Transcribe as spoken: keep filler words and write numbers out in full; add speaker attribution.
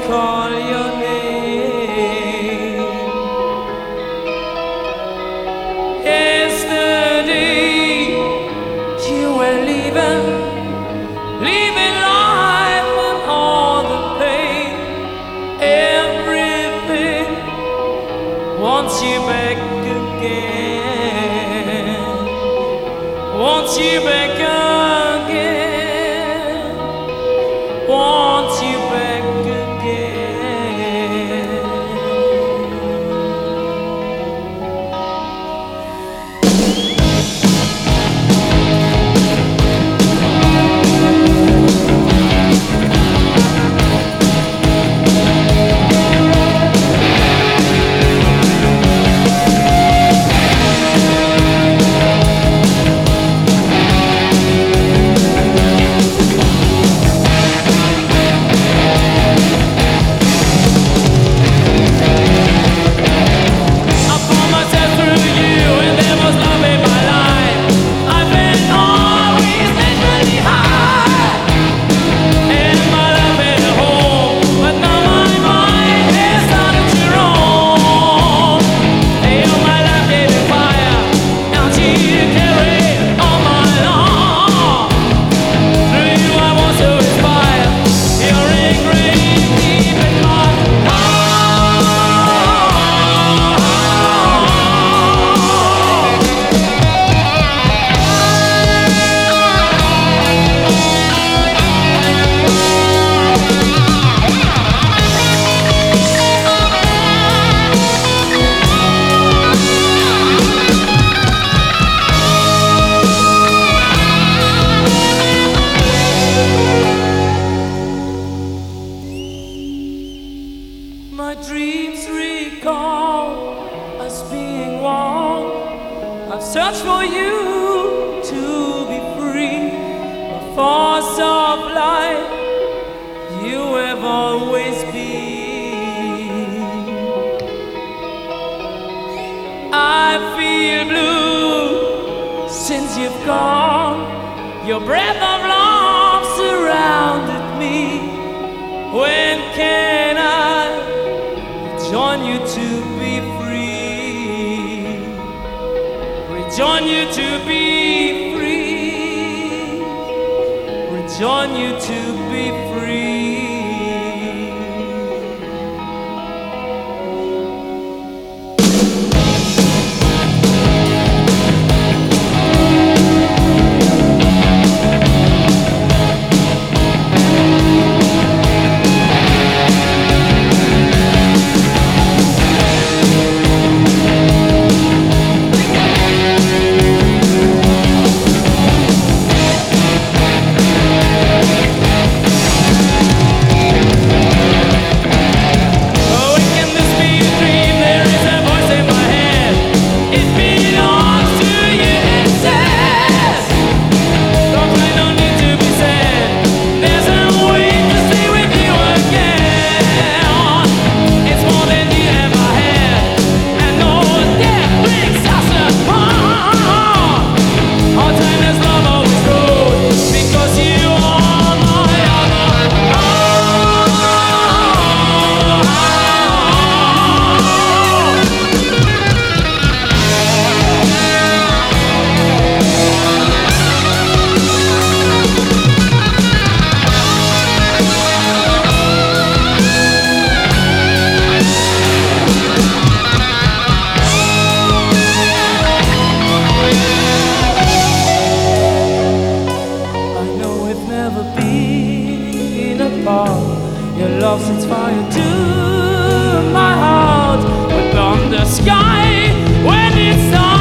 Speaker 1: call your name. Yesterday you were leaving, leaving life and all the pain. Everything wants you back again, wants you back again, wants you back again. My dreams recall us being one. I've searched for you to be free. A force of life you have always been. I feel blue since you've gone. Your breath of love surrounded me. When can I rejoin you to be free? Rejoin you to be free. Rejoin you to be free. Your love sets fire to my heart, but on the sky when it's dark.